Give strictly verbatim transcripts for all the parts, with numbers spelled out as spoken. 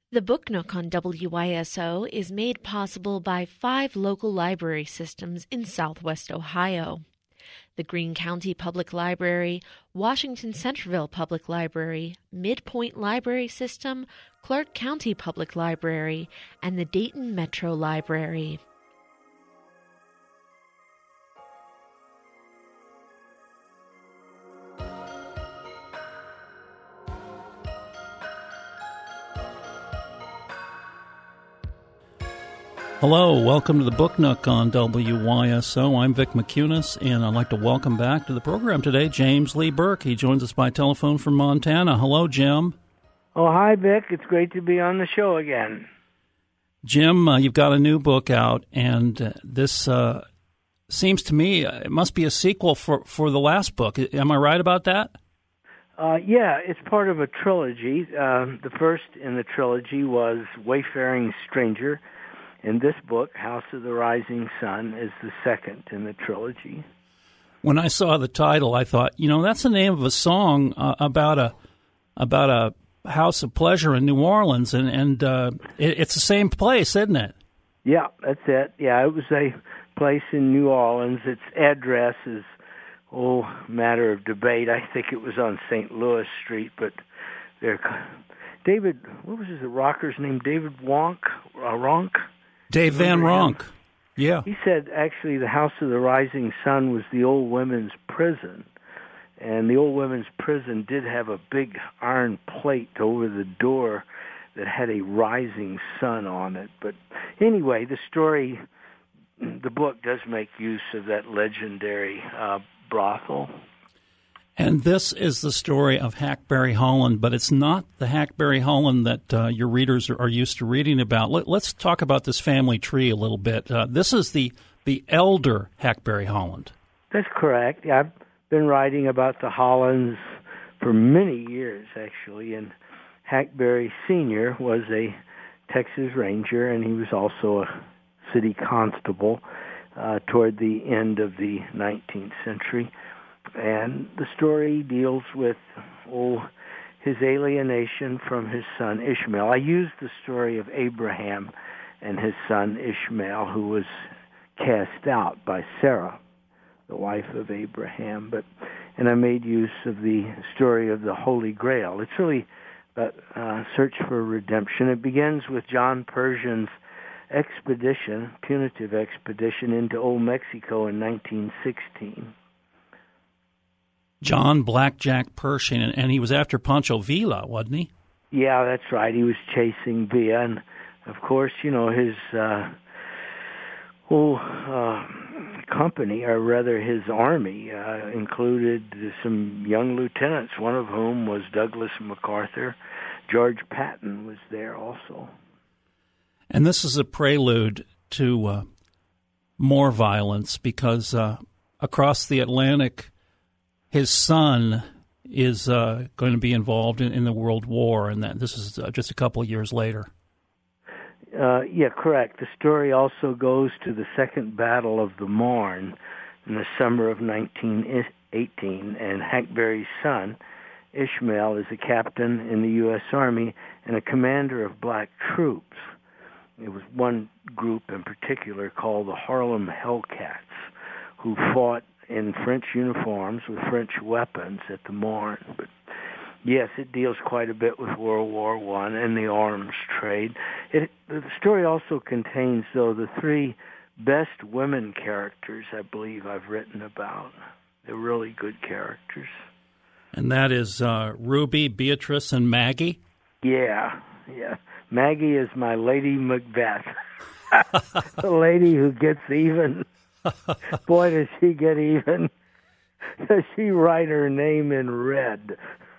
The Book Nook on W Y S O is made possible by five local library systems in southwest Ohio: the Greene County Public Library, Washington Centerville Public Library, Midpoint Library System, Clark County Public Library, and the Dayton Metro Library. Hello, welcome to the Book Nook on W Y S O. I'm Vic McCunis, and I'd like to welcome back to the program today James Lee Burke. He joins us by telephone from Montana. Hello, Jim. Oh, hi, Vic. It's great to be on the show again. Jim, uh, you've got a new book out, and uh, this uh, seems to me uh, it must be a sequel for, for the last book. Am I right about that? Uh, yeah, it's part of a trilogy. Uh, the first in the trilogy was Wayfaring Stranger. And this book, House of the Rising Sun, is the second in the trilogy. When I saw the title, I thought, you know, that's the name of a song uh, about a about a house of pleasure in New Orleans, and and uh, it, it's the same place, isn't it? Yeah, that's it. Yeah, it was a place in New Orleans. Its address is oh matter of debate. I think it was on Saint Louis Street, but there, David, what was his the rocker's name? David Wonk, uh, Ronk. Dave Van Ronk, yeah. He said actually the House of the Rising Sun was the old women's prison, and the old women's prison did have a big iron plate over the door that had a rising sun on it. But anyway, the story, the book does make use of that legendary uh, brothel. And this is the story of Hackberry Holland, but it's not the Hackberry Holland that uh, your readers are, are used to reading about. Let, let's talk about this family tree a little bit. Uh, this is the, the elder Hackberry Holland. That's correct. Yeah, I've been writing about the Hollands for many years, actually, and Hackberry Senior was a Texas Ranger, and he was also a city constable uh, toward the end of the nineteenth century. And the story deals with oh, his alienation from his son Ishmael. I used the story of Abraham and his son Ishmael, who was cast out by Sarah, the wife of Abraham. But and I made use of the story of the Holy Grail. It's really a uh, search for redemption. It begins with John Pershing's expedition, punitive expedition, into Old Mexico in nineteen sixteen. John Blackjack Pershing, and he was after Pancho Villa, wasn't he? Yeah, that's right. He was chasing Villa, and of course, you know, his uh, whole uh, company, or rather his army, uh, included some young lieutenants, one of whom was Douglas MacArthur. George Patton was there also. And this is a prelude to uh, more violence, because uh, across the Atlantic, his son is uh, going to be involved in, in the World War, and that this is uh, just a couple of years later. Uh, yeah, correct. The story also goes to the Second Battle of the Marne in the summer of nineteen eighteen, and Hackberry's son, Ishmael, is a captain in the U S Army and a commander of black troops. It was one group in particular called the Harlem Hellcats, who fought in French uniforms with French weapons at the Marne. But yes, it deals quite a bit with World War One and the arms trade. It, the story also contains, though, the three best women characters I believe I've written about. They're really good characters. And that is uh, Ruby, Beatrice, and Maggie? Yeah, yeah. Maggie is my Lady Macbeth, the lady who gets even. Boy, does she get even. Does she write her name in red?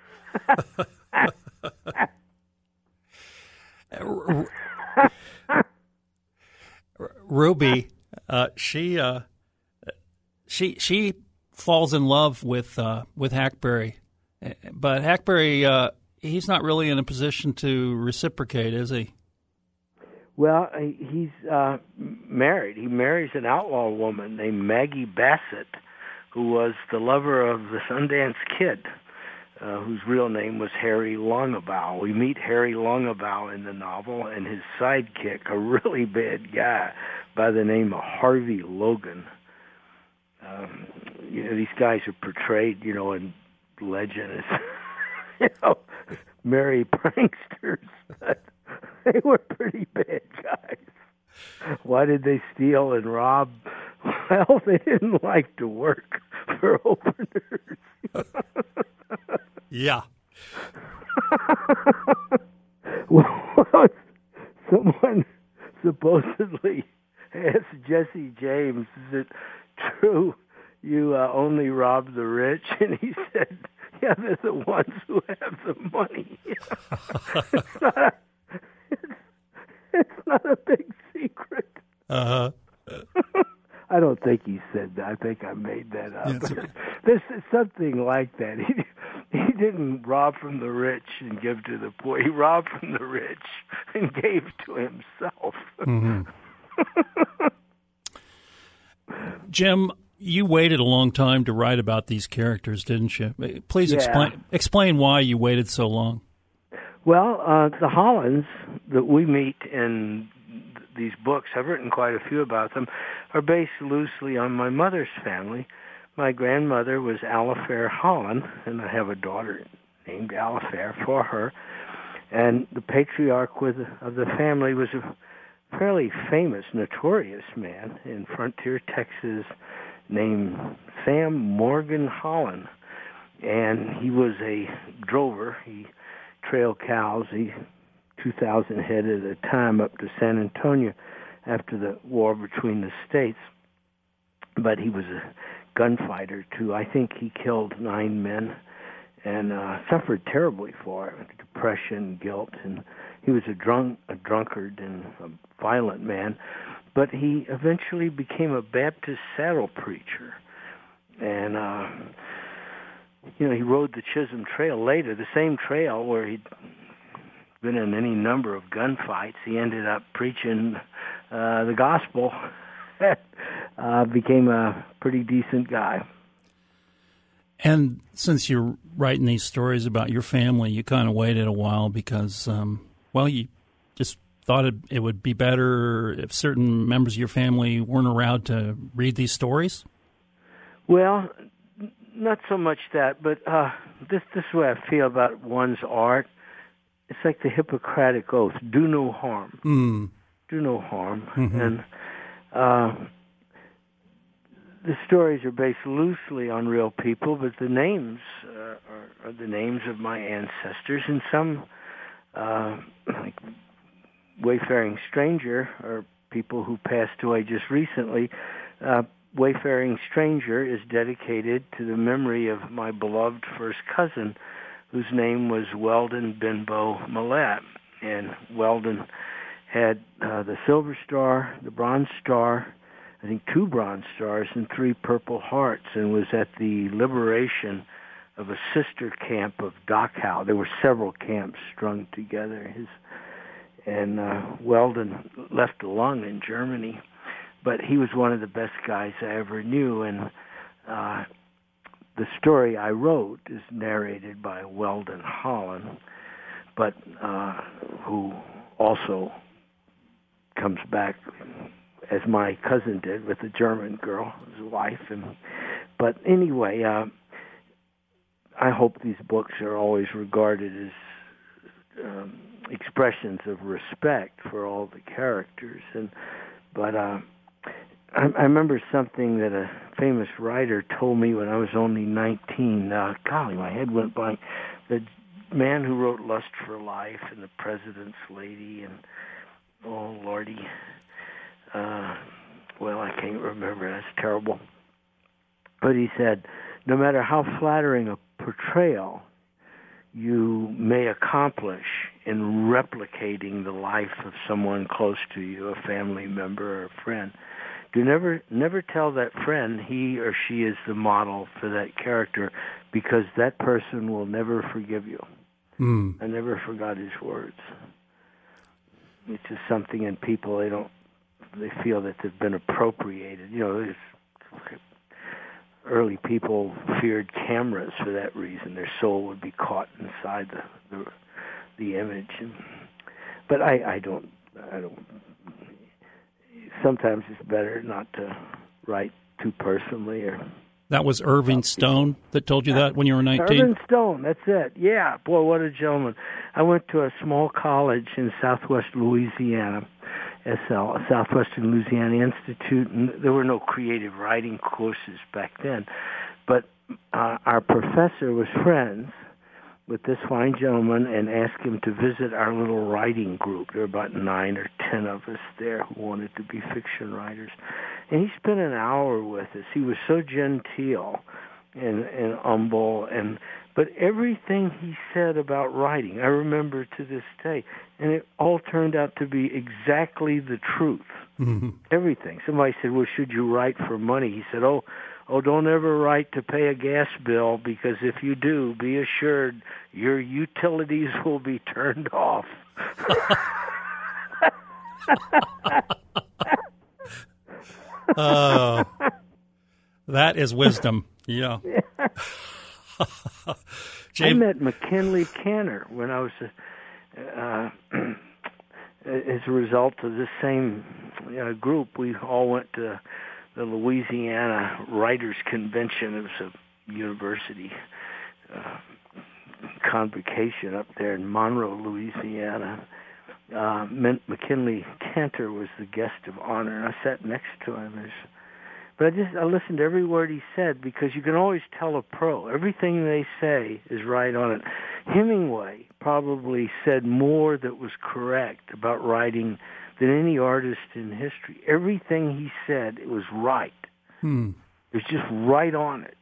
Ruby, uh, she uh, she she falls in love with uh, with Hackberry, but Hackberry uh, he's not really in a position to reciprocate, is he? Well, he's uh, married. He marries an outlaw woman named Maggie Bassett, who was the lover of the Sundance Kid. uh, whose real name was Harry Longabout. We meet Harry Longabout in the novel, and his sidekick, a really bad guy by the name of Harvey Logan. Um, you know, these guys are portrayed, you know, in legend as, you know, merry pranksters, but they were pretty bad guys. Why did they steal and rob? Well, they didn't like to work for openers. Yeah. Well, someone supposedly asked Jesse James, is it true you uh, only rob the rich? And he said, yeah, they're the ones who have the money. it's, not a, it's, it's not a big secret. Uh-huh. I don't think he said that. I think I made that up. Yeah, okay. There's something like that. He he didn't rob from the rich and give to the poor. He robbed from the rich and gave to himself. Mm-hmm. Jim, you waited a long time to write about these characters, didn't you? Please Yeah. explain explain why you waited so long. Well, uh, the Hollands that we meet in these books, I've written quite a few about them, are based loosely on my mother's family. My grandmother was Alifair Holland, and I have a daughter named Alifair for her. And the patriarch with, of the family was a fairly famous, notorious man in frontier Texas named Sam Morgan Holland. And he was a drover. He trailed cows. He two thousand head at a time up to San Antonio after the war between the states. But he was a gunfighter, too. I think he killed nine men and uh, suffered terribly for it, depression, guilt. And he was a drunk, a drunkard and a violent man. But he eventually became a Baptist saddle preacher. And, uh, you know, he rode the Chisholm Trail later, the same trail where he'd been in any number of gunfights. He ended up preaching uh, the gospel, uh, became a pretty decent guy. And since you're writing these stories about your family, you kind of waited a while because, um, well, you just thought it, it would be better if certain members of your family weren't around to read these stories? Well, n- not so much that, but uh, this, this is what I feel about one's art. It's like the Hippocratic Oath, do no harm. Mm. Do no harm. Mm-hmm. And uh, the stories are based loosely on real people, but the names uh, are, are the names of my ancestors, and some, uh, like Wayfaring Stranger, are people who passed away just recently. Uh, Wayfaring Stranger is dedicated to the memory of my beloved first cousin, whose name was Weldon Benbow Millett. And Weldon had uh, the Silver Star, the Bronze Star, I think two Bronze Stars, and three Purple Hearts, and was at the liberation of a sister camp of Dachau. There were several camps strung together. His and uh, Weldon left a lung in Germany, but he was one of the best guys I ever knew, and uh, the story I wrote is narrated by Weldon Holland, but uh, who also comes back as my cousin did with a German girl, his wife. And but anyway, uh, I hope these books are always regarded as um, expressions of respect for all the characters. And but uh, I, I remember something that a famous writer told me when I was only nineteen. Uh, golly, my head went blank. The man who wrote Lust for Life and The President's Lady and, oh, Lordy, uh, well, I can't remember. That's terrible. But he said, no matter how flattering a portrayal you may accomplish in replicating the life of someone close to you, a family member or a friend, do never never tell that friend he or she is the model for that character, because that person will never forgive you. Mm. I never forgot his words. It's just something in people, they don't, they feel that they've been appropriated. You know, there's early people feared cameras for that reason. Their soul would be caught inside the the, the image. And, but I, I don't, I don't. Sometimes it's better not to write too personally. Or that was Irving Stone that told you that when you were nineteen? Irving Stone, that's it. Yeah, boy, what a gentleman. I went to a small college in southwest Louisiana, S L, Southwestern Louisiana Institute, and there were no creative writing courses back then. But uh, our professor was friends with this fine gentleman and asked him to visit our little writing group. There were about nine or ten of us there who wanted to be fiction writers. And he spent an hour with us. He was so genteel and, and humble, and but everything he said about writing, I remember to this day, and it all turned out to be exactly the truth. Mm-hmm. Everything. Somebody said, well, should you write for money? He said, oh, oh, don't ever write to pay a gas bill, because if you do, be assured your utilities will be turned off. Oh, that is wisdom. Yeah. I met McKinley Cantor when I was, uh, as a result of this same uh, group. We all went to the Louisiana Writers Convention. It was a university uh, convocation up there in Monroe, Louisiana. Uh, McKinley Cantor was the guest of honor, and I sat next to him. As, but I just I listened to every word he said, because you can always tell a pro. Everything they say is right on it. Hemingway probably said more that was correct about writing than any artist in history. Everything he said, it was right. Hmm. It was just right on it.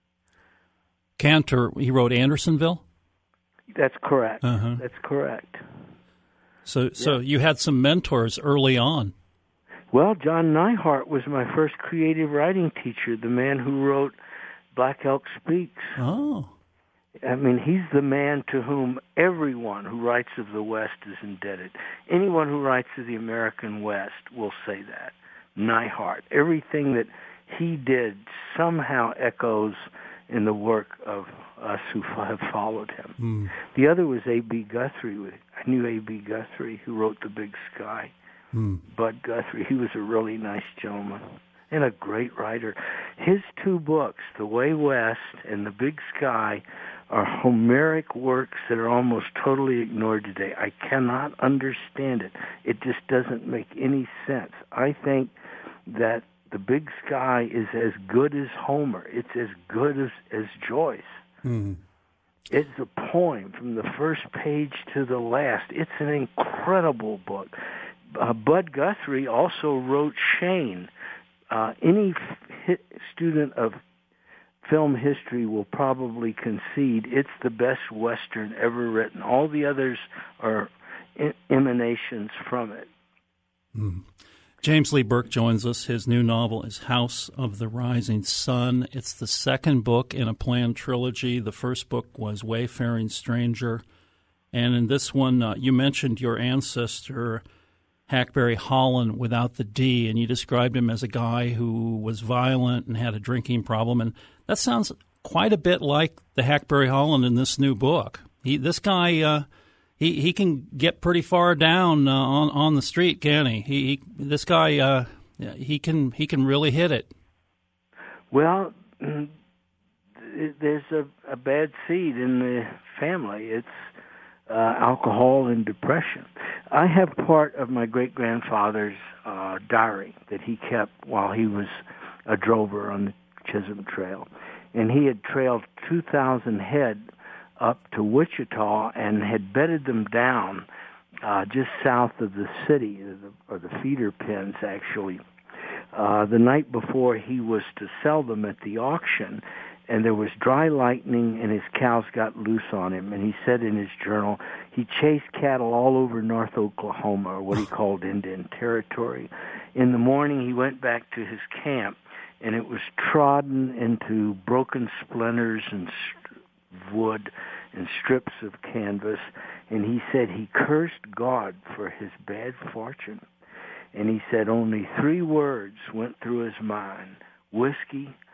Cantor, he wrote Andersonville? That's correct. Uh-huh. That's correct. So so yeah. You had some mentors early on. Well, John Neihart was my first creative writing teacher, the man who wrote Black Elk Speaks. Oh. I mean, he's the man to whom everyone who writes of the West is indebted. Anyone who writes of the American West will say that. Neihart. Everything that he did somehow echoes in the work of us who have followed him. Mm. The other was A B Guthrie. I knew A B Guthrie, who wrote The Big Sky. Mm. Bud Guthrie, he was a really nice gentleman and a great writer. His two books, The Way West and The Big Sky, are Homeric works that are almost totally ignored today. I cannot understand it. It just doesn't make any sense. I think that The Big Sky is as good as Homer. It's as good as, as Joyce. Mm-hmm. It's a poem from the first page to the last. It's an incredible book. Uh, Bud Guthrie also wrote Shane. Uh, any f- student of film history will probably concede it's the best Western ever written. All the others are in- emanations from it. Mm. James Lee Burke joins us. His new novel is House of the Rising Sun. It's the second book in a planned trilogy. The first book was Wayfaring Stranger. And in this one, uh, you mentioned your ancestor, Hackberry Holland, without the D, and you described him as a guy who was violent and had a drinking problem. And that sounds quite a bit like the Hackberry Holland in this new book. He, this guy... Uh, He he can get pretty far down uh, on on the street, can he? He, he this guy uh, he can he can really hit it. Well, there's a, a bad seed in the family. It's uh, alcohol and depression. I have part of my great grandfather's uh, diary that he kept while he was a drover on the Chisholm Trail, and he had trailed two thousand head up to Wichita and had bedded them down uh, just south of the city, or the, or the feeder pens, actually, uh, the night before he was to sell them at the auction. And there was dry lightning, and his cows got loose on him. And he said in his journal, he chased cattle all over North Oklahoma, or what he called Indian Territory. In the morning, he went back to his camp, and it was trodden into broken splinters and wood and strips of canvas, and he said he cursed God for his bad fortune. And he said only three words went through his mind: whiskey,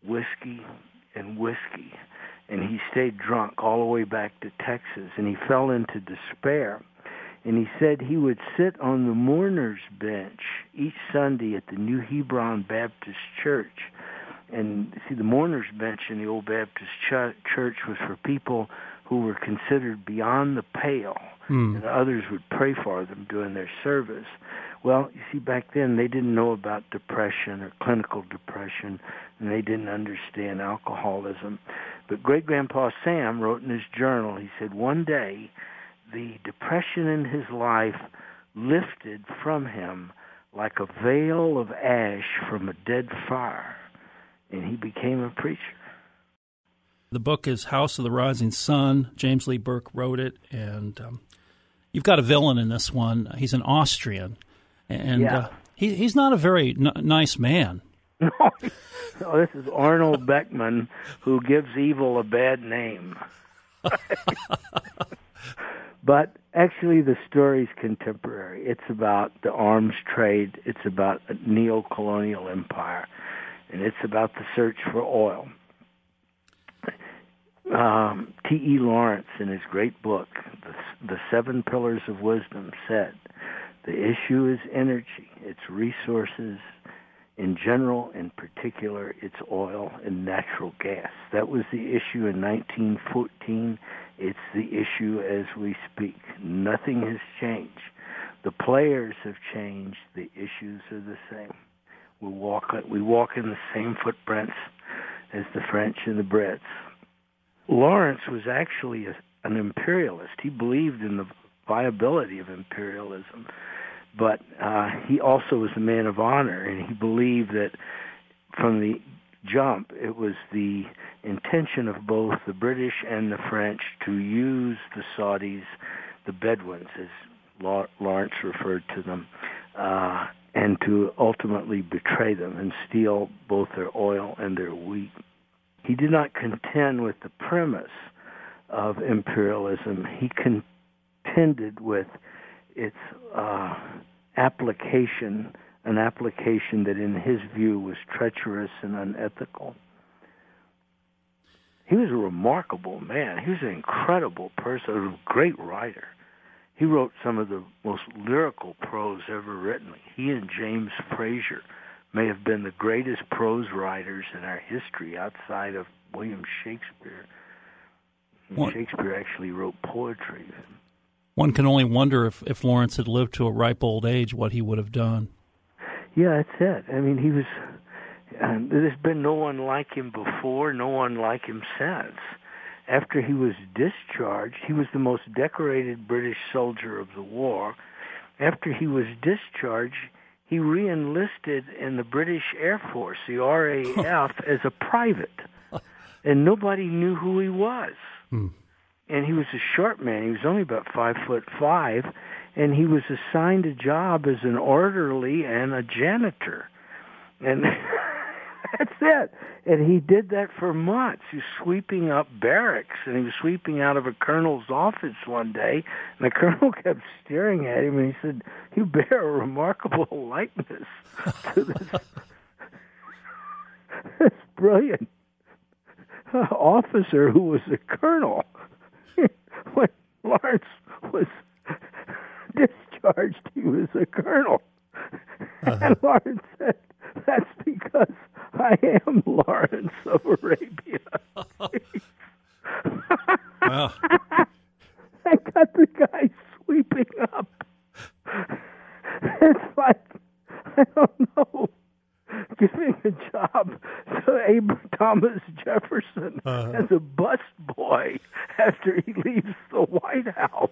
whiskey and whiskey. And he stayed drunk all the way back to Texas, and he fell into despair. And he said he would sit on the mourner's bench each Sunday at the New Hebron Baptist Church. And see, the mourner's bench in the old Baptist ch- church was for people who were considered beyond the pale, mm. and others would pray for them during their service. Well, you see, back then they didn't know about depression or clinical depression, and they didn't understand alcoholism. But Great-Grandpa Sam wrote in his journal, he said, one day the depression in his life lifted from him like a veil of ash from a dead fire, and he became a preacher. The book is House of the Rising Sun. James Lee Burke wrote it, and um, you've got a villain in this one. He's an Austrian, and yeah. uh, he, he's not a very n- nice man. No, no, this is Arnold Beckman, who gives evil a bad name. But actually the story's contemporary. It's about the arms trade. It's about a neo-colonial empire, and it's about the search for oil. Um, T E Lawrence, in his great book, the, the Seven Pillars of Wisdom, said, the issue is energy, it's resources, in general, in particular, it's oil and natural gas. That was the issue in nineteen fourteen. It's the issue as we speak. Nothing has changed. The players have changed. The issues are the same. We walk, we walk in the same footprints as the French and the Brits. Lawrence was actually a, an imperialist. He believed in the viability of imperialism. But uh, he also was a man of honor, and he believed that from the jump, it was the intention of both the British and the French to use the Saudis, the Bedouins, as Lawrence referred to them, uh, and to ultimately betray them and steal both their oil and their wheat. He did not contend with the premise of imperialism. He contended with its uh, application, an application that in his view was treacherous and unethical. He was a remarkable man. He was an incredible person, a great writer. He wrote some of the most lyrical prose ever written. He and James Frazier may have been the greatest prose writers in our history outside of William Shakespeare. What? Shakespeare actually wrote poetry. One can only wonder if, if Lawrence had lived to a ripe old age, what he would have done. Yeah, that's it. I mean, he was... Uh, there's been no one like him before, no one like him since. After he was discharged, he was the most decorated British soldier of the war. After he was discharged, he re-enlisted in the British Air Force, the R A F, as a private. And nobody knew who he was. Hmm. And he was a short man. He was only about five foot five, and he was assigned a job as an orderly and a janitor. And that's it. And he did that for months. He was sweeping up barracks, and he was sweeping out of a colonel's office one day, and the colonel kept staring at him, and he said, "You bear a remarkable likeness to this, this brilliant officer who was a colonel." When Lawrence was discharged, he was a colonel. Uh-huh. And Lawrence said, "That's because I am Lawrence of Arabia." Wow. I got the guy sweeping up. It's like, I don't know, giving a job to Abraham Thomas Jefferson uh-huh. as a bus boy after he leaves the White House.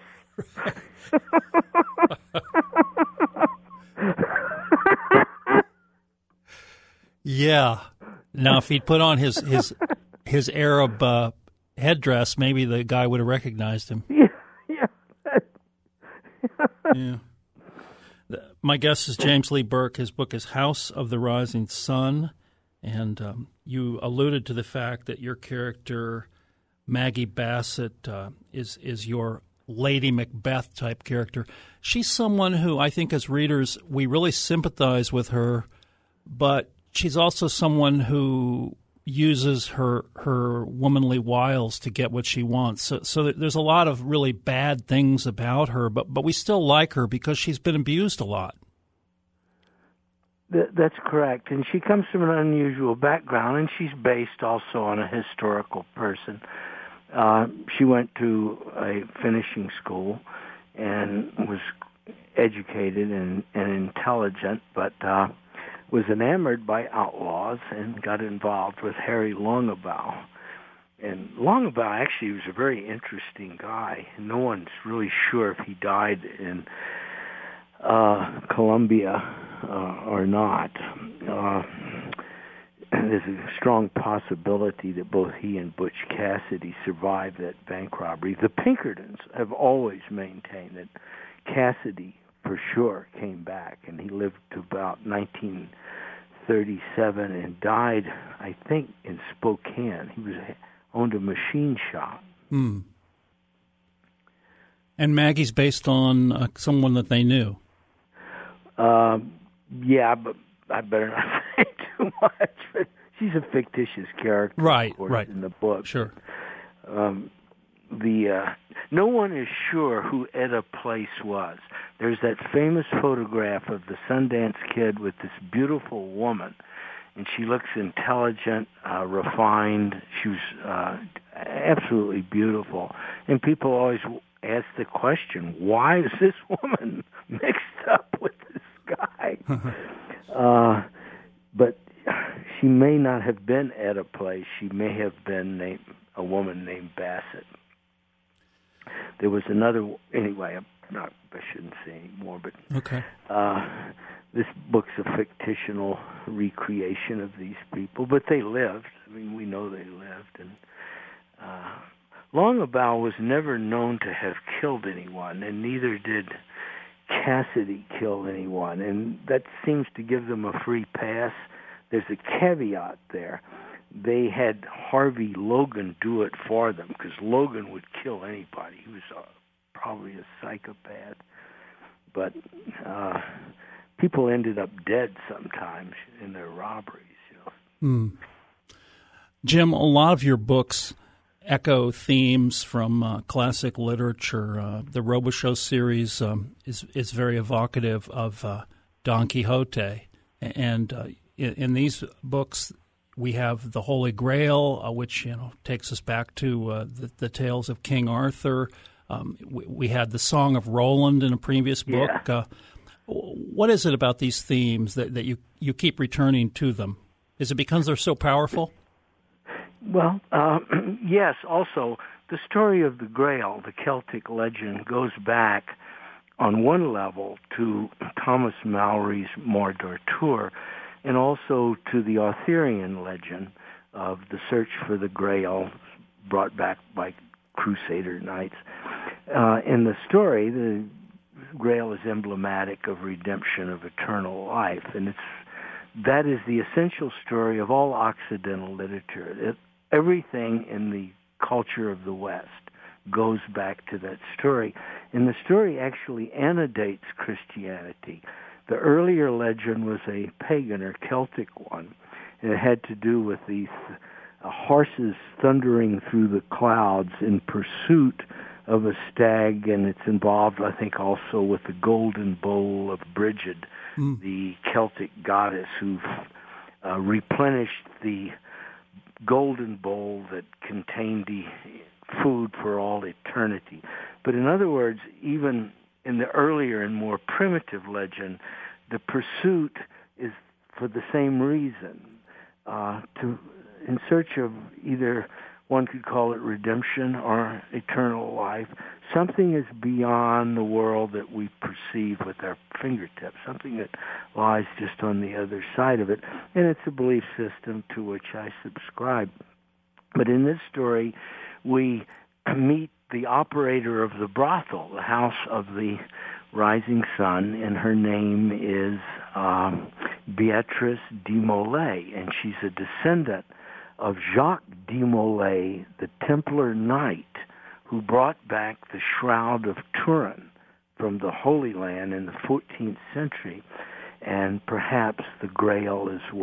Yeah. Now, if he'd put on his his his Arab uh, headdress, maybe the guy would have recognized him. Yeah, yeah. Yeah. My guest is James Lee Burke. His book is House of the Rising Sun, and um, you alluded to the fact that your character, Maggie Bassett, uh, is is your Lady Macbeth type character. She's someone who I think as readers we really sympathize with her, but she's also someone who uses her her womanly wiles to get what she wants. So, so there's a lot of really bad things about her, but but we still like her because she's been abused a lot. That, that's correct, and she comes from an unusual background, and she's based also on a historical person. Uh, she went to a finishing school and was educated and, and intelligent, but uh, was enamored by outlaws and got involved with Harry Longabaugh. And Longabaugh actually was a very interesting guy. No one's really sure if he died in uh, Colombia uh, or not. Uh, there's a strong possibility that both he and Butch Cassidy survived that bank robbery. The Pinkertons have always maintained that Cassidy, for sure, came back, and he lived to about nineteen thirty-seven and died, I think, in Spokane. He was owned a machine shop. Hmm. And Maggie's based on uh, someone that they knew. Uh, yeah, but I better not say too much. But she's a fictitious character, right? Of course, right. in the book. Sure. Um, the uh, no one is sure who Etta Place was. There's that famous photograph of the Sundance Kid with this beautiful woman, and she looks intelligent, uh, refined. She was uh, absolutely beautiful, and people always ask the question, why is this woman mixed up with this guy? uh, but she may not have been Etta Place. She may have been named, a woman named Bassett. There was another, anyway, I'm not, I shouldn't say any more, but okay. uh, this book's a fictional recreation of these people, but they lived. I mean, we know they lived. And uh, Longabaugh was never known to have killed anyone, and neither did Cassidy kill anyone, and that seems to give them a free pass. There's a caveat there. They had Harvey Logan do it for them, because Logan would kill anybody. He was uh, probably a psychopath. But uh, people ended up dead sometimes in their robberies. You know. Hmm. Jim, a lot of your books echo themes from uh, classic literature. Uh, the Robichaux series um, is is very evocative of uh, Don Quixote, and uh, in, in these books we have the Holy Grail, uh, which you know takes us back to uh, the, the tales of King Arthur. Um, we, we had the Song of Roland in a previous book. Yeah. Uh, what is it about these themes that, that you, you keep returning to them? Is it because they're so powerful? Well, uh, yes. Also, the story of the Grail, the Celtic legend, goes back on one level to Thomas Malory's Mordor Tour, and also to the Arthurian legend of the search for the Grail brought back by Crusader knights. Uh, in the story, the Grail is emblematic of redemption of eternal life, and it's that is the essential story of all Occidental literature. It, everything in the culture of the West goes back to that story, and the story actually antedates Christianity. The earlier legend was a pagan or Celtic one, and it had to do with these uh, horses thundering through the clouds in pursuit of a stag, and it's involved, I think, also with the golden bowl of Brigid, mm. the Celtic goddess who uh, replenished the golden bowl that contained the food for all eternity. But in other words, even in the earlier and more primitive legend, the pursuit is for the same reason, uh, to in search of either, one could call it redemption or eternal life. Something is beyond the world that we perceive with our fingertips, something that lies just on the other side of it. And it's a belief system to which I subscribe. But in this story, we meet the operator of the brothel, the House of the Rising Sun, and her name is um, Beatrice de Molay, and she's a descendant of Jacques de Molay, the Templar knight who brought back the Shroud of Turin from the Holy Land in the fourteenth century, and perhaps the Grail as well.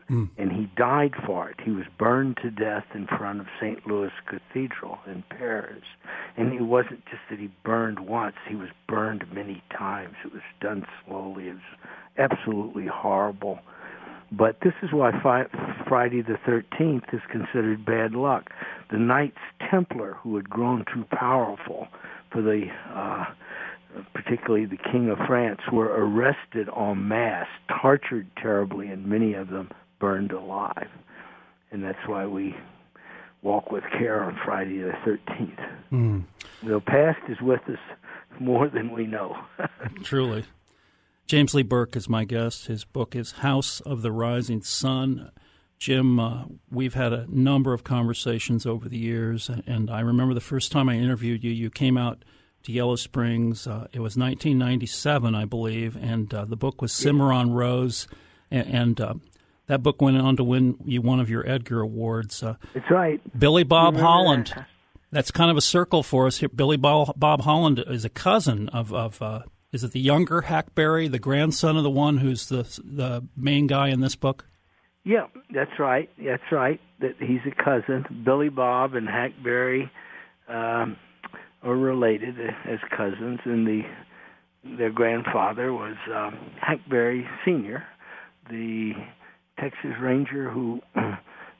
mm. and he died for it. He was burned to death in front of Saint Louis Cathedral in Paris. And it wasn't just that he burned once, he was burned many times. It was done slowly. It was absolutely horrible. But this is why fi- Friday the thirteenth is considered bad luck. The Knights Templar, who had grown too powerful for the, uh, particularly the King of France, were arrested en masse, tortured terribly, and many of them burned alive. And that's why we walk with care on Friday the thirteenth. Mm. The past is with us more than we know. Truly. James Lee Burke is my guest. His book is House of the Rising Sun. Jim, uh, we've had a number of conversations over the years, and I remember the first time I interviewed you, you came out to Yellow Springs. Uh, it was nineteen ninety-seven, I believe, and uh, the book was Cimarron Rose, and, and uh, that book went on to win you one of your Edgar Awards. Uh, That's right. Billy Bob Holland. That. That's kind of a circle for us here. Billy Bob, Bob Holland is a cousin of, of uh, is it the younger Hackberry, the grandson of the one who's the the main guy in this book? Yeah, that's right. That's right. That he's a cousin. Billy Bob and Hackberry um, are related as cousins, and the their grandfather was um, Hackberry Senior, the Texas Ranger who uh,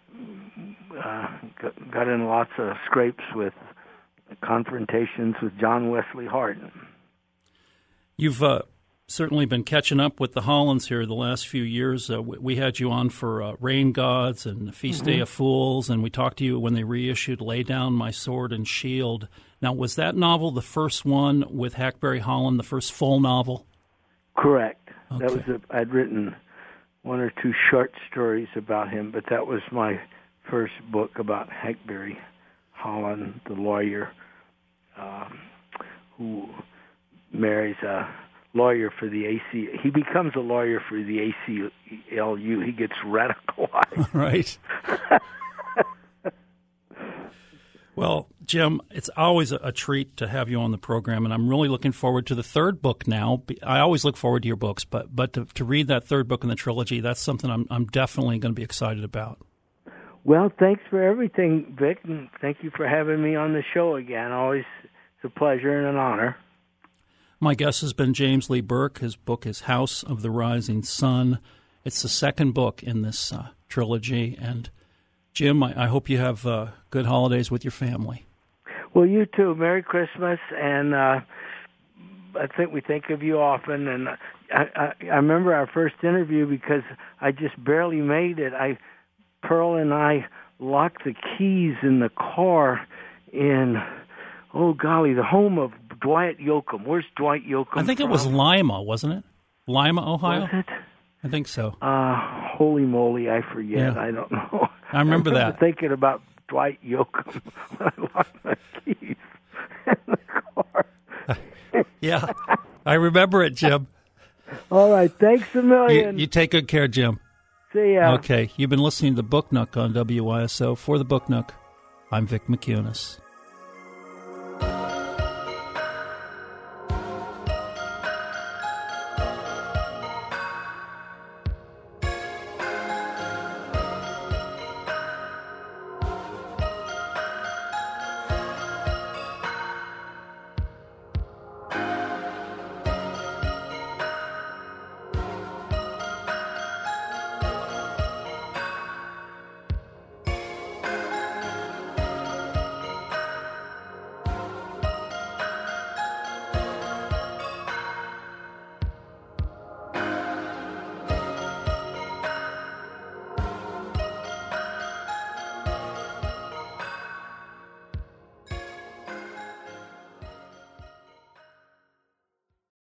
got in lots of scrapes with confrontations with John Wesley Hardin. You've uh, certainly been catching up with the Hollands here the last few years. Uh, we, we had you on for uh, Rain Gods and the Feast mm-hmm. Day of Fools, and we talked to you when they reissued Lay Down My Sword and Shield. Now, was that novel the first one with Hackberry Holland, the first full novel? Correct. Okay. That was a, I'd written one or two short stories about him, but that was my first book about Hackberry Holland, the lawyer um, who marries a lawyer for the A C. He becomes a lawyer for the A C L U. He gets radicalized. Right. Well, Jim, it's always a, a treat to have you on the program, and I'm really looking forward to the third book now. I always look forward to your books, but but to, to read that third book in the trilogy, that's something I'm I'm definitely going to be excited about. Well, thanks for everything, Vic, and thank you for having me on the show again. Always it's a pleasure and an honor. My guest has been James Lee Burke. His book is House of the Rising Sun. It's the second book in this uh, trilogy. And, Jim, I, I hope you have uh, good holidays with your family. Well, you too. Merry Christmas. And uh, I think we think of you often. And I, I, I remember our first interview because I just barely made it. I, Pearl and I locked the keys in the car in, oh, golly, the home of Dwight Yoakam. Where's Dwight Yoakam I think from? it was Lima, wasn't it? Lima, Ohio? Was it? I think so. Uh, holy moly, I forget. Yeah. I don't know. I remember, I remember that. thinking about Dwight Yoakam when I locked my keys in the car. Yeah, I remember it, Jim. All right, thanks a million. You, you take good care, Jim. See ya. Okay, you've been listening to Book Nook on W Y S O. For the Book Nook, I'm Vic McInnes.